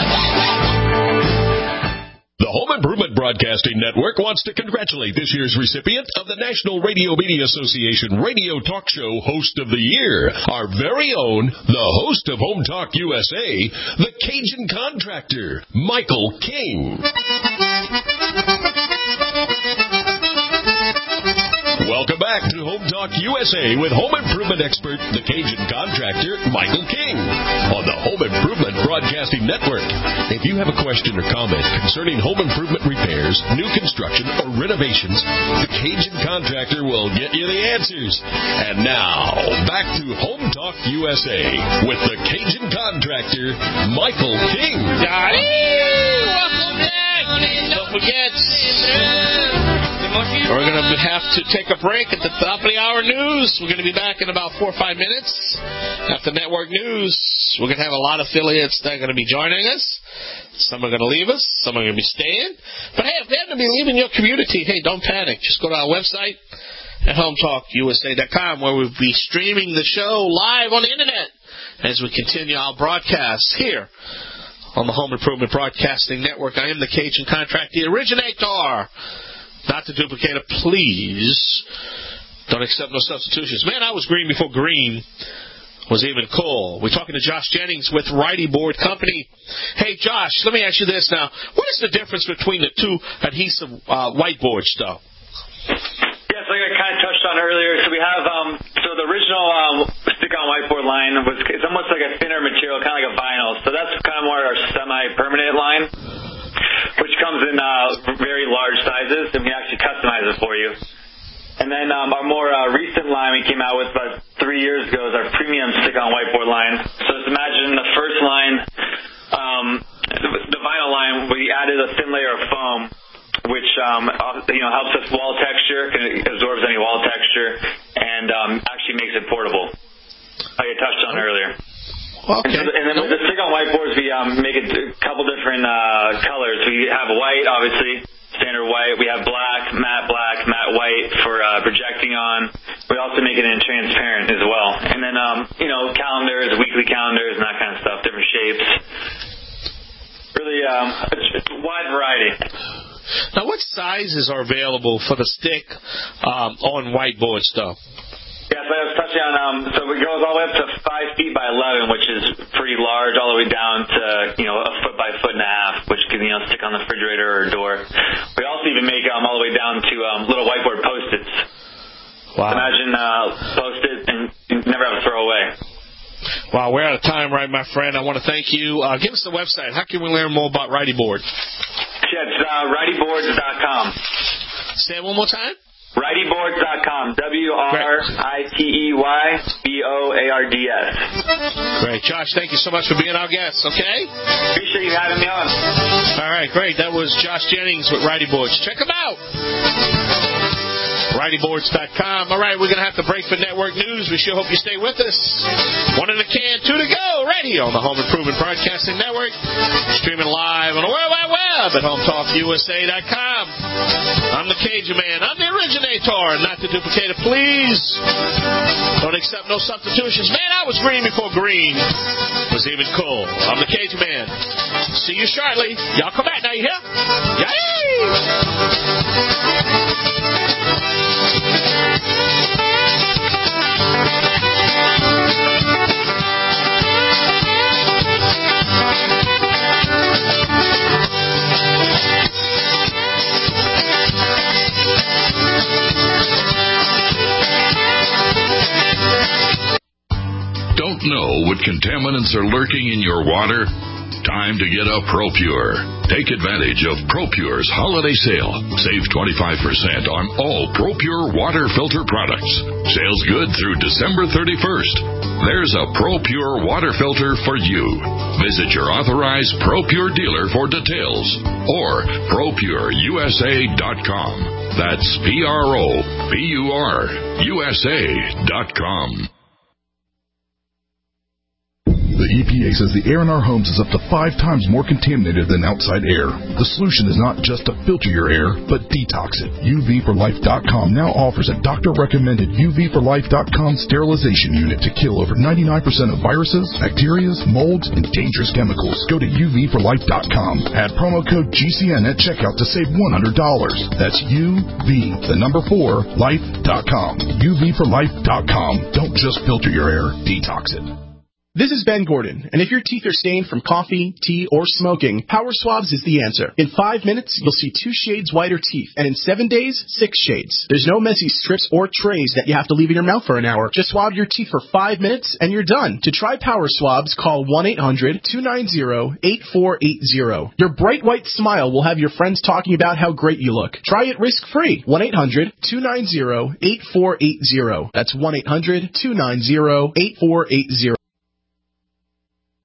The Home Improvement Broadcasting Network wants to congratulate this year's recipient of the National Radio Media Association Radio Talk Show Host of the Year, our very own, the host of Home Talk U S A, the Cajun Contractor, Michael King. Welcome back to Home Talk U S A with home improvement expert, the Cajun contractor, Michael King, on the Home Improvement Broadcasting Network. If you have a question or comment concerning home improvement repairs, new construction, or renovations, the Cajun contractor will get you the answers. And now, back to Home Talk U S A with the Cajun contractor, Michael King. Welcome back. Don't forget, we're going to have to take a break at the top of the hour news. We're going to be back in about four or five minutes after network news. We're going to have a lot of affiliates that are going to be joining us. Some are going to leave us. Some are going to be staying. But, hey, if they're going to be leaving your community, hey, don't panic. Just go to our website at home talk U S A dot com, where we'll be streaming the show live on the Internet as we continue our broadcasts here on the Home Improvement Broadcasting Network. I am the Cajun Contractor, the originator. Not to duplicate it, please. Don't accept no substitutions. Man, I was green before green was even cool. We're talking to Josh Jennings with Righty Board Company. Hey, Josh, let me ask you this now. What is the difference between the two adhesive uh, whiteboards, though? Yes, like I kind of touched on earlier. So we have, um, so the original um, stick-on whiteboard line was it's almost like a thinner material, kind of like a vinyl. So that's kind of more our semi-permanent line, which comes in uh, very large sizes, and we actually customize it for you. And then um, our more uh, recent line we came out with about three years ago is our premium stick-on whiteboard line. So just imagine the first line, um, the vinyl line, we added a thin layer of foam, which um, you know helps us wall texture, absorbs any wall texture, and um, actually makes it portable, like I touched on earlier. Okay. And, so, and then with the stick-on whiteboards, we um, make a couple different uh, colors. We have white, obviously, standard white. We have black, matte black, matte white for uh, projecting on. We also make it in transparent as well. And then, um, you know, calendars, weekly calendars, and that kind of stuff, different shapes. Really um, a wide variety. Now, what sizes are available for the stick um, on whiteboards, though? Yes, I was touching on, um, so it goes all the way up to five feet by eleven, which is pretty large, all the way down to, you know, a foot by foot and a half, which can, you know, stick on the refrigerator or door. We also even make um, all the way down to um, little whiteboard Post-its. Wow. Imagine uh, Post-it and you never have to throw away. Wow, we're out of time, right, my friend? I want to thank you. Uh, give us the website. How can we learn more about Righty Board? Yeah, it's uh, righty boards dot com. Say it one more time. righty boards dot com. W R I T E Y B O A R D S. Great. Josh, thank you so much for being our guest, okay? Appreciate you having me on. All right, great. That was Josh Jennings with Righty Boards. Check them out. righty boards dot com. All right, we're going to have to break for network news. We sure hope you stay with us. One in the can, two to go, right here on the Home Improvement Broadcasting Network. Streaming live on the World Wide Web at home talk U S A dot com. I'm the Cajun Man. I'm the originator. Not to duplicate it, please. Don't accept no substitutions. Man, I was green before green was even cool. I'm the Cajun Man. See you shortly. Y'all come back now, you hear? Yay! Don't know what contaminants are lurking in your water? Time to get a ProPure. Take advantage of ProPure's holiday sale. Save twenty-five percent on all ProPure water filter products. Sales good through December thirty-first. There's a ProPure water filter for you. Visit your authorized ProPure dealer for details or Pro Pure U S A dot com. That's P R O P U R U S A dot com. The E P A says the air in our homes is up to five times more contaminated than outside air. The solution is not just to filter your air, but detox it. U V for life dot com now offers a doctor-recommended U V for life dot com sterilization unit to kill over ninety-nine percent of viruses, bacteria, molds, and dangerous chemicals. Go to U V for life dot com. Add promo code G C N at checkout to save one hundred dollars. That's U V, the number four, life dot com. U V for life dot com. Don't just filter your air, detox it. This is Ben Gordon, and if your teeth are stained from coffee, tea, or smoking, Power Swabs is the answer. In five minutes, you'll see two shades whiter teeth, and in seven days, six shades. There's no messy strips or trays that you have to leave in your mouth for an hour. Just swab your teeth for five minutes, and you're done. To try Power Swabs, call one eight hundred two nine zero eight four eight zero. Your bright white smile will have your friends talking about how great you look. Try it risk-free. one eight hundred two nine zero eight four eight zero. That's one eight hundred two nine zero eight four eight zero.